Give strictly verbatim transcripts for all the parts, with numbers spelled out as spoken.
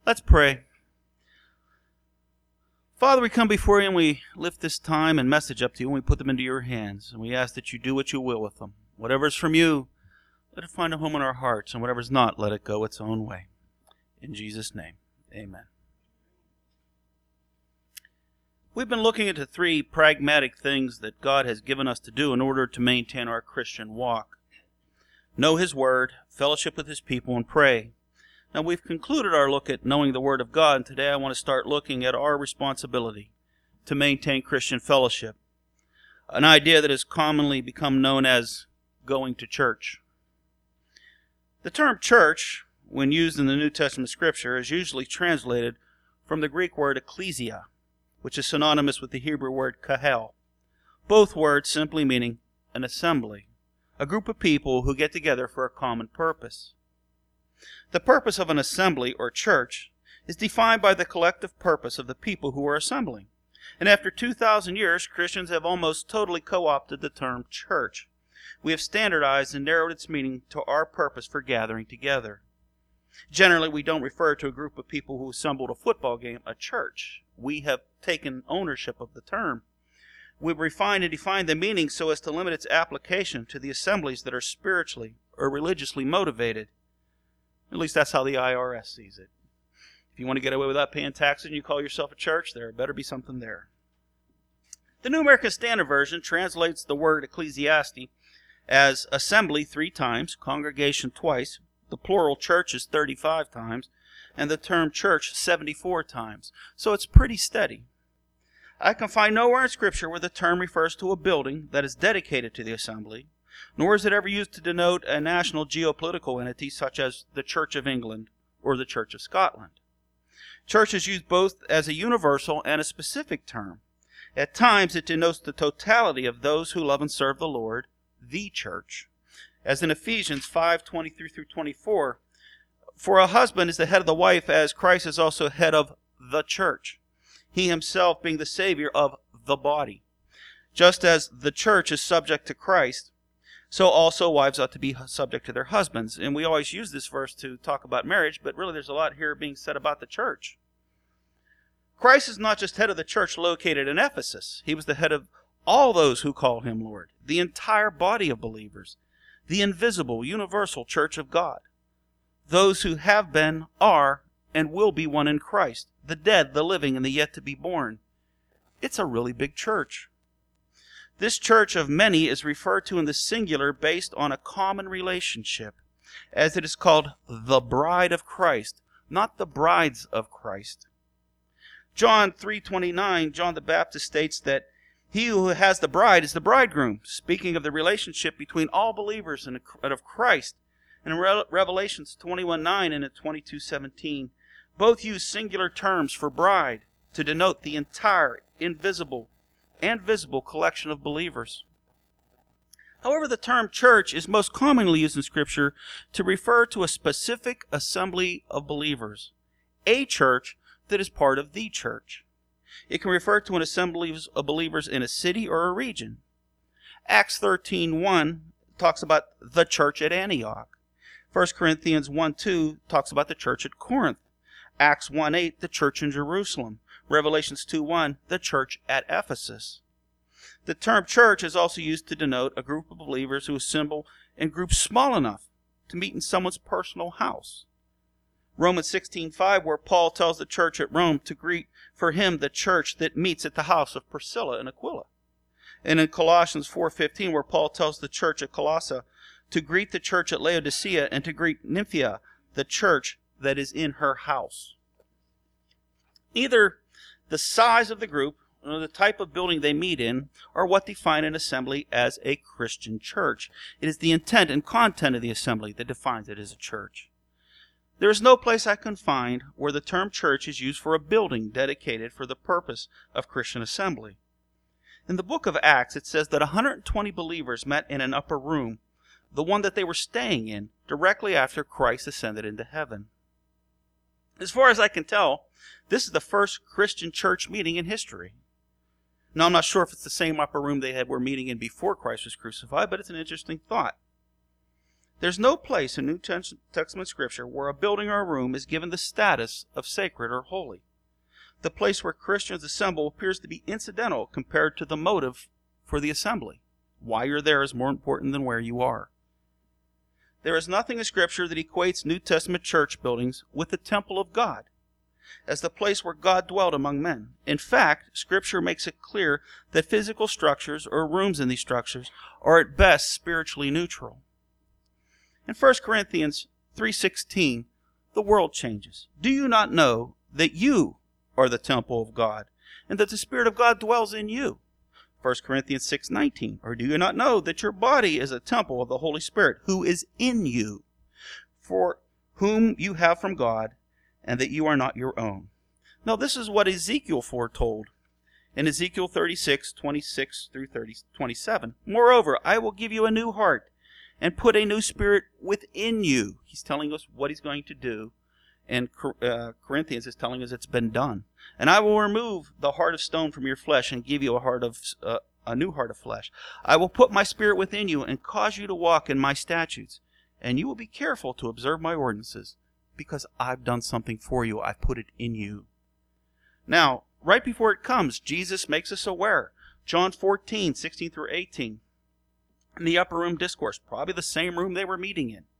Let's pray. Father, we come before you and we lift this time and message up to you and we put them into your hands. And we ask that you do what you will with them. Whatever is from you, let it find a home in our hearts. And whatever is not, let it go its own way. In Jesus' name, amen. We've been looking into three pragmatic things that God has given us to do in order to maintain our Christian walk. Know His Word, fellowship with His people, and pray. Now, we've concluded our look at knowing the Word of God, and today I want to start looking at our responsibility to maintain Christian fellowship, an idea that has commonly become known as going to church. The term church, when used in the New Testament Scripture, is usually translated from the Greek word ecclesia, which is synonymous with the Hebrew word kahal, both words simply meaning an assembly, a group of people who get together for a common purpose. The purpose of an assembly, or church, is defined by the collective purpose of the people who are assembling. And after two thousand years, Christians have almost totally co-opted the term church. We have standardized and narrowed its meaning to our purpose for gathering together. Generally, we don't refer to a group of people who assembled a football game a church. We have taken ownership of the term. We've refined and defined the meaning so as to limit its application to the assemblies that are spiritually or religiously motivated. At least that's how the I R S sees it. If you want to get away without paying taxes and you call yourself a church, there better be something there. The New American Standard Version translates the word ecclesiastes as assembly three times, congregation twice, the plural churches thirty-five times, and the term church seventy-four times. So it's pretty steady. I can find nowhere in Scripture where the term refers to a building that is dedicated to the assembly, nor is it ever used to denote a national geopolitical entity such as the Church of England or the Church of Scotland. Church is used both as a universal and a specific term. At times it denotes the totality of those who love and serve the Lord, the church. As in Ephesians five twenty-three through twenty-four, for a husband is the head of the wife, as Christ is also head of the church, he himself being the Savior of the body. Just as the church is subject to Christ, so also wives ought to be subject to their husbands. And we always use this verse to talk about marriage, but really there's a lot here being said about the church. Christ is not just head of the church located in Ephesus. He was the head of all those who call him Lord, the entire body of believers, the invisible, universal church of God, those who have been, are, and will be one in Christ, the dead, the living, and the yet to be born. It's a really big church. This church of many is referred to in the singular based on a common relationship, as it is called the bride of Christ, not the brides of Christ. John three twenty-nine, John the Baptist states that he who has the bride is the bridegroom, speaking of the relationship between all believers and of Christ. And in Re- Revelations twenty-one nine and in twenty-two seventeen, both use singular terms for bride to denote the entire invisible and visible collection of believers. However, the term church is most commonly used in Scripture to refer to a specific assembly of believers, a church that is part of the church. It can refer to an assembly of believers in a city or a region. Acts thirteen one talks about the church at Antioch. First Corinthians one two talks about the church at Corinth. Acts one eight, the church in Jerusalem. Revelations two one, the church at Ephesus. The term church is also used to denote a group of believers who assemble in groups small enough to meet in someone's personal house. Romans sixteen five, where Paul tells the church at Rome to greet for him the church that meets at the house of Priscilla and Aquila. And in Colossians four fifteen, where Paul tells the church at Colossae to greet the church at Laodicea and to greet Nymphaea, the church that is in her house. Either the size of the group or the type of building they meet in are what define an assembly as a Christian church. It is the intent and content of the assembly that defines it as a church. There is no place I can find where the term church is used for a building dedicated for the purpose of Christian assembly. In the book of Acts, it says that one hundred twenty believers met in an upper room, the one that they were staying in, directly after Christ ascended into heaven. As far as I can tell, this is the first Christian church meeting in history. Now, I'm not sure if it's the same upper room they had were meeting in before Christ was crucified, but it's an interesting thought. There's no place in New Testament Scripture where a building or a room is given the status of sacred or holy. The place where Christians assemble appears to be incidental compared to the motive for the assembly. Why you're there is more important than where you are. There is nothing in Scripture that equates New Testament church buildings with the temple of God as the place where God dwelt among men. In fact, Scripture makes it clear that physical structures or rooms in these structures are at best spiritually neutral. In First Corinthians three sixteen, the world changes. Do you not know that you are the temple of God, and that the Spirit of God dwells in you? First Corinthians six nineteen. Or do you not know that your body is a temple of the Holy Spirit, who is in you, for whom you have from God, and that you are not your own? Now this is what Ezekiel foretold in Ezekiel thirty-six, twenty-six through thirty, twenty-seven. Moreover, I will give you a new heart, and put a new spirit within you. He's telling us what he's going to do. And uh, Corinthians is telling us it's been done. And I will remove the heart of stone from your flesh and give you a heart of uh, a new heart of flesh. I will put my spirit within you and cause you to walk in my statutes. And you will be careful to observe my ordinances, because I've done something for you. I've put it in you. Now, right before it comes, Jesus makes us aware. John fourteen, sixteen through eighteen. In the upper room discourse, probably the same room they were meeting in.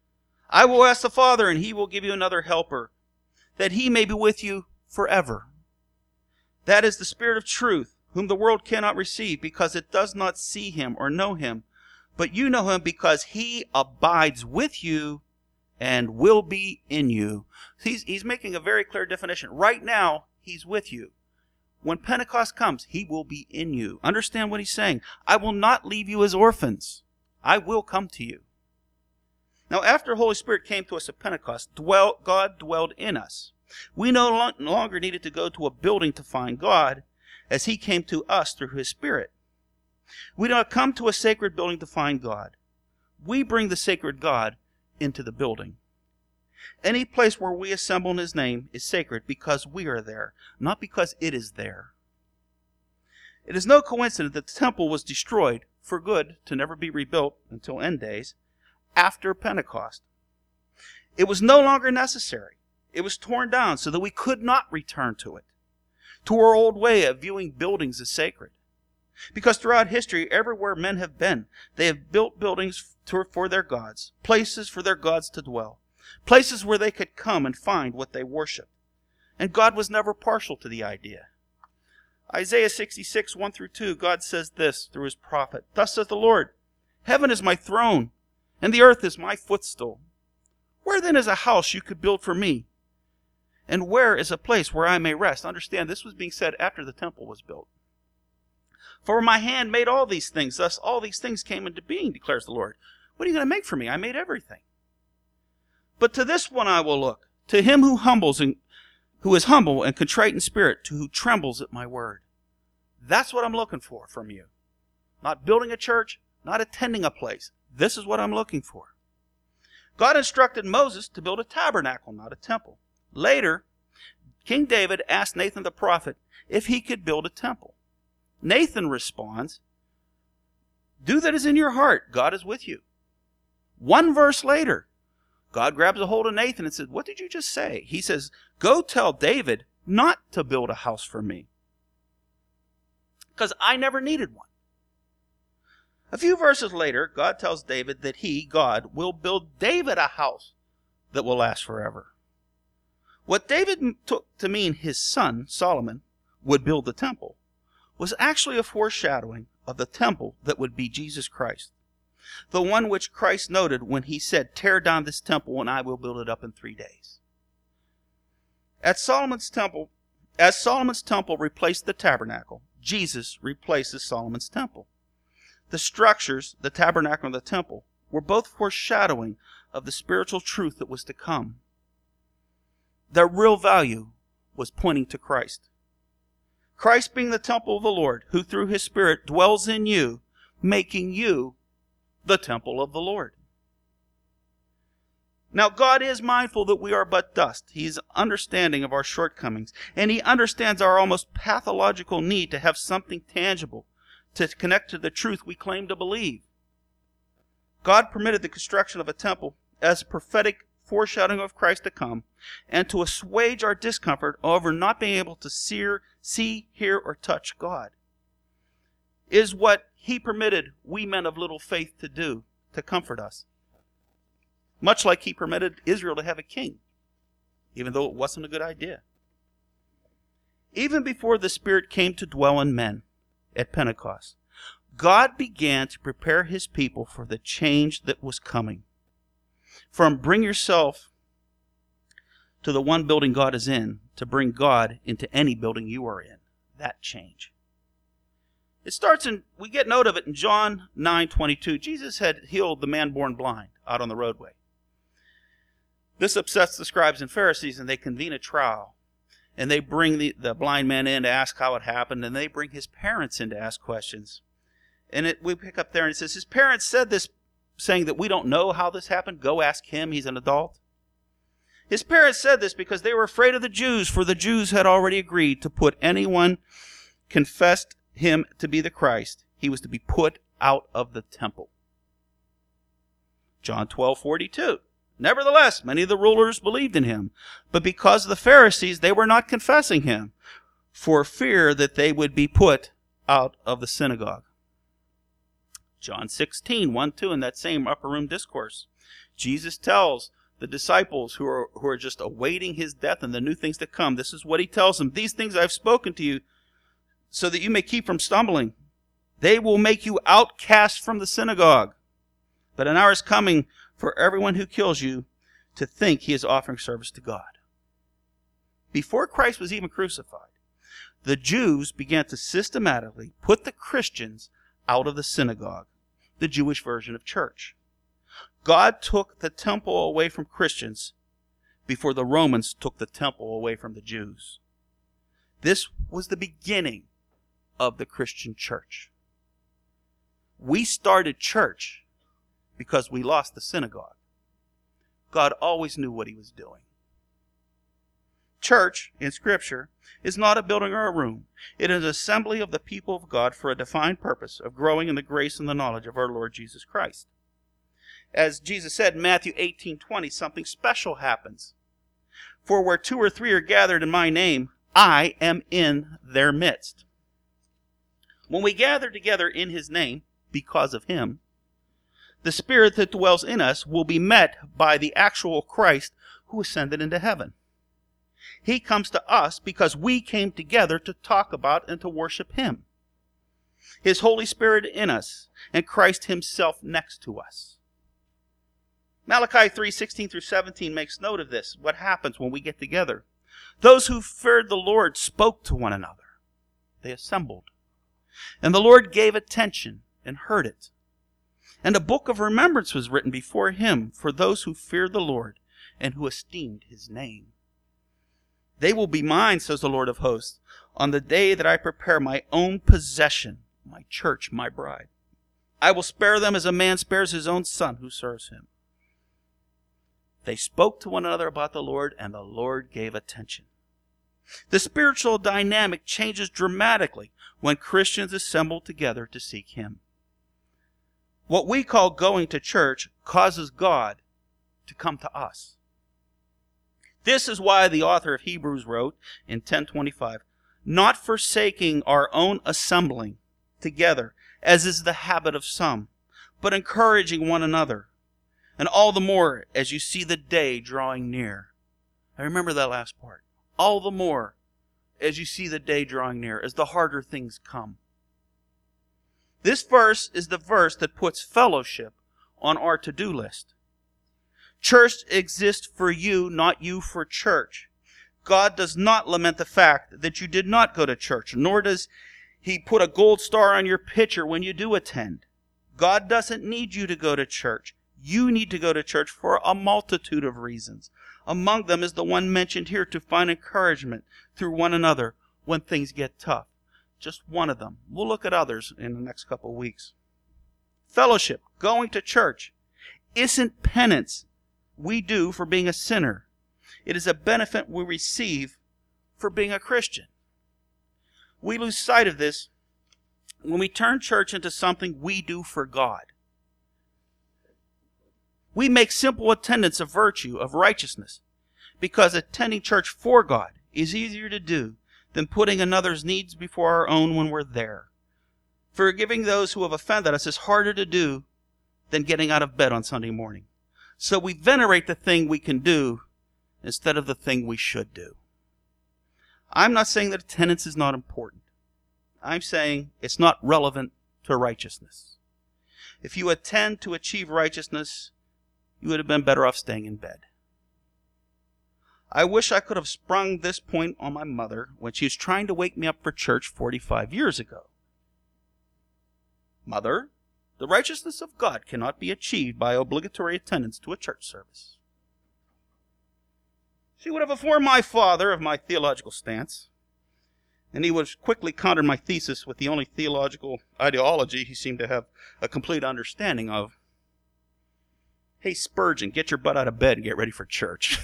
I will ask the Father, and he will give you another helper, that he may be with you forever. That is the Spirit of truth, whom the world cannot receive, because it does not see him or know him. But you know him because he abides with you and will be in you. He's, he's making a very clear definition. Right now, he's with you. When Pentecost comes, he will be in you. Understand what he's saying. I will not leave you as orphans. I will come to you. Now, after the Holy Spirit came to us at Pentecost, dwell, God dwelled in us. We no lo- longer needed to go to a building to find God, as he came to us through his Spirit. We do not come to a sacred building to find God. We bring the sacred God into the building. Any place where we assemble in his name is sacred because we are there, not because it is there. It is no coincidence that the temple was destroyed for good to never be rebuilt until end days after Pentecost. It was no longer necessary. It was torn down so that we could not return to it, to our old way of viewing buildings as sacred. Because throughout history, everywhere men have been, they have built buildings to, for their gods, places for their gods to dwell, places where they could come and find what they worship. And God was never partial to the idea. Isaiah sixty-six, one through two, God says this through his prophet. Thus says the Lord, heaven is my throne, and the earth is my footstool. Where then is a house you could build for me? And where is a place where I may rest? Understand, this was being said after the temple was built. For my hand made all these things, thus all these things came into being, declares the Lord. What are you going to make for me? I made everything. But to this one I will look, to him who humbles and who is humble and contrite in spirit, to who trembles at my word. That's what I'm looking for from you. Not building a church, not attending a place. This is what I'm looking for. God instructed Moses to build a tabernacle, not a temple. Later, King David asked Nathan the prophet if he could build a temple. Nathan responds, do that is in your heart. God is with you. One verse later, God grabs a hold of Nathan and says, what did you just say? He says, go tell David not to build a house for me, because I never needed one. A few verses later, God tells David that he, God, will build David a house that will last forever. What David took to mean his son, Solomon, would build the temple was actually a foreshadowing of the temple that would be Jesus Christ. The one which Christ noted when he said, tear down this temple and I will build it up in three days. At Solomon's temple, as Solomon's temple replaced the tabernacle, Jesus replaces Solomon's temple. The structures, the tabernacle and the temple, were both foreshadowing of the spiritual truth that was to come. Their real value was pointing to Christ. Christ being the temple of the Lord, who through his Spirit dwells in you, making you the temple of the Lord. Now, God is mindful that we are but dust. He is understanding of our shortcomings, and he understands our almost pathological need to have something tangible to connect to the truth we claim to believe. God permitted the construction of a temple as a prophetic foreshadowing of Christ to come, and to assuage our discomfort over not being able to see, see, hear, or touch God. Is what he permitted we men of little faith to do to comfort us. Much like he permitted Israel to have a king, even though it wasn't a good idea. Even before the Spirit came to dwell in men at Pentecost, God began to prepare his people for the change that was coming. From bring yourself to the one building God is in, to bring God into any building you are in. That change. It starts in, we get note of it in John nine twenty-two. Jesus had healed the man born blind out on the roadway. This upsets the scribes and Pharisees, and they convene a trial. And they bring the, the blind man in to ask how it happened, and they bring his parents in to ask questions. And it, we pick up there, and it says, his parents said this, saying that we don't know how this happened. Go ask him, he's an adult. His parents said this because they were afraid of the Jews, for the Jews had already agreed to put anyone confessed him to be the Christ, he was to be put out of the temple. John twelve forty-two. Nevertheless, many of the rulers believed in him, but because of the Pharisees, they were not confessing him, for fear that they would be put out of the synagogue. John sixteen, one, two, in that same upper room discourse, Jesus tells the disciples who are, who are just awaiting his death and the new things to come, this is what he tells them. These things I've spoken to you so that you may keep from stumbling. They will make you outcast from the synagogue. But an hour is coming for everyone who kills you to think he is offering service to God. Before Christ was even crucified, the Jews began to systematically put the Christians out of the synagogue, the Jewish version of church. God took the temple away from Christians before the Romans took the temple away from the Jews. This was the beginning of the Christian church. We started church because we lost the synagogue. God always knew what he was doing. Church, in Scripture, is not a building or a room. It is an assembly of the people of God for a defined purpose of growing in the grace and the knowledge of our Lord Jesus Christ. As Jesus said in Matthew eighteen twenty, something special happens. For where two or three are gathered in my name, I am in their midst. When we gather together in his name, because of him, the Spirit that dwells in us will be met by the actual Christ who ascended into heaven. He comes to us because we came together to talk about and to worship him. His Holy Spirit in us, and Christ himself next to us. Malachi three sixteen through seventeen makes note of this, what happens when we get together. Those who feared the Lord spoke to one another. They assembled. And the Lord gave attention and heard it. And a book of remembrance was written before him for those who feared the Lord and who esteemed his name. They will be mine, says the Lord of hosts, on the day that I prepare my own possession, my church, my bride. I will spare them as a man spares his own son who serves him. They spoke to one another about the Lord, and the Lord gave attention. The spiritual dynamic changes dramatically when Christians assemble together to seek him. What we call going to church causes God to come to us. This is why the author of Hebrews wrote in ten twenty-five, not forsaking our own assembling together, as is the habit of some, but encouraging one another, and all the more as you see the day drawing near. I remember that last part. All the more as you see the day drawing near, as the harder things come. This verse is the verse that puts fellowship on our to-do list. Church exists for you, not you for church. God does not lament the fact that you did not go to church, nor does he put a gold star on your picture when you do attend. God doesn't need you to go to church. You need to go to church for a multitude of reasons. Among them is the one mentioned here, to find encouragement through one another when things get tough. Just one of them. We'll look at others in the next couple of weeks. Fellowship, going to church, isn't penance we do for being a sinner. It is a benefit we receive for being a Christian. We lose sight of this when we turn church into something we do for God. We make simple attendance a virtue of righteousness because attending church for God is easier to do than putting another's needs before our own when we're there. Forgiving those who have offended us is harder to do than getting out of bed on Sunday morning. So we venerate the thing we can do instead of the thing we should do. I'm not saying that attendance is not important. I'm saying it's not relevant to righteousness. If you attend to achieve righteousness, you would have been better off staying in bed. I wish I could have sprung this point on my mother when she was trying to wake me up for church forty-five years ago. Mother, the righteousness of God cannot be achieved by obligatory attendance to a church service. She would have informed my father of my theological stance, and he would have quickly countered my thesis with the only theological ideology he seemed to have a complete understanding of. Hey, Spurgeon, get your butt out of bed and get ready for church.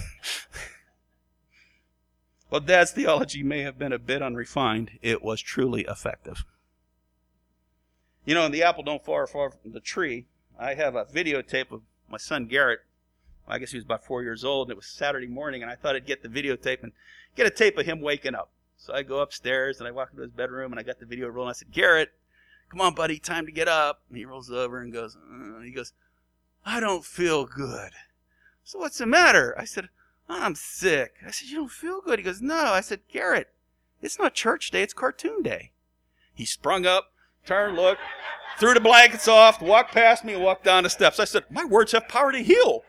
While Dad's theology may have been a bit unrefined, it was truly effective. You know, in the apple don't fall far from the tree, I have a videotape of my son Garrett. I guess he was about four years old, and it was Saturday morning, and I thought I'd get the videotape and get a tape of him waking up. So I go upstairs, and I walk into his bedroom, and I got the video rolling. I said, Garrett, come on, buddy, time to get up. And he rolls over and goes, uh, he goes, I don't feel good. So what's the matter? I said, I'm sick. I said, you don't feel good? He goes, no. I said, Garrett, it's not church day, it's cartoon day. He sprung up, turned, looked, threw the blankets off, walked past me, and walked down the steps. I said, my words have power to heal.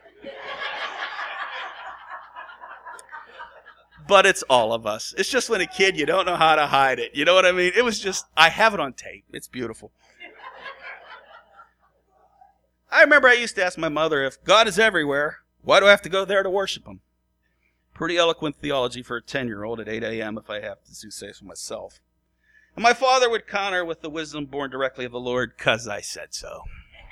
But it's all of us. It's just when a kid, you don't know how to hide it. You know what I mean? It was just, I have it on tape. It's beautiful. I remember I used to ask my mother, if God is everywhere, why do I have to go there to worship him? Pretty eloquent theology for a ten-year-old at eight a.m. if I have to say so myself. And my father would counter with the wisdom born directly of the Lord, 'cause I said so.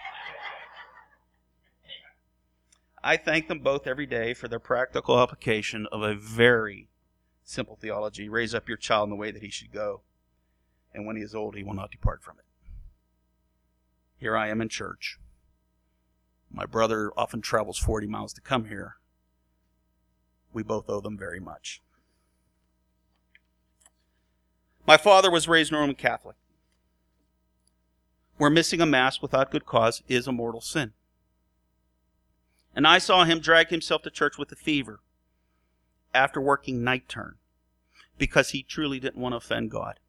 I thank them both every day for their practical application of a very simple theology. Raise up your child in the way that he should go, and when he is old, he will not depart from it. Here I am in church. My brother often travels forty miles to come here. We both owe them very much. My father was raised Roman Catholic, where missing a Mass without good cause is a mortal sin. And I saw him drag himself to church with a fever after working night turn because he truly didn't want to offend God.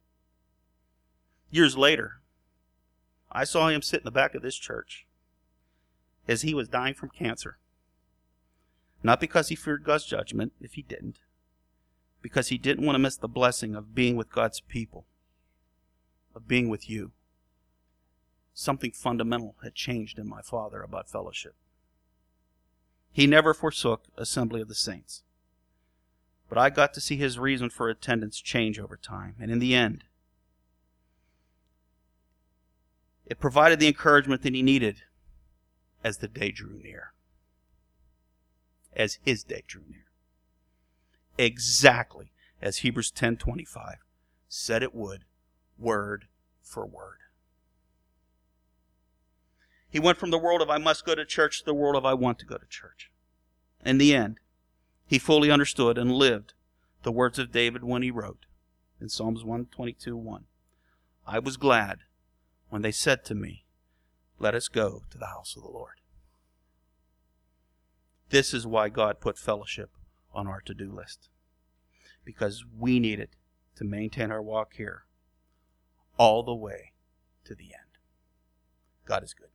Years later, I saw him sit in the back of this church as he was dying from cancer. Not because he feared God's judgment, if he didn't, because he didn't want to miss the blessing of being with God's people, of being with you. Something fundamental had changed in my father about fellowship. He never forsook assembly of the saints. But I got to see his reason for attendance change over time. And in the end, it provided the encouragement that he needed as the day drew near. As his day drew near. Exactly as Hebrews ten twenty-five said it would, word for word. He went from the world of I must go to church to the world of I want to go to church. In the end, he fully understood and lived the words of David when he wrote in Psalms one twenty-two one. I was glad when they said to me, let us go to the house of the Lord. This is why God put fellowship on our to-do list. Because we need it to maintain our walk here all the way to the end. God is good.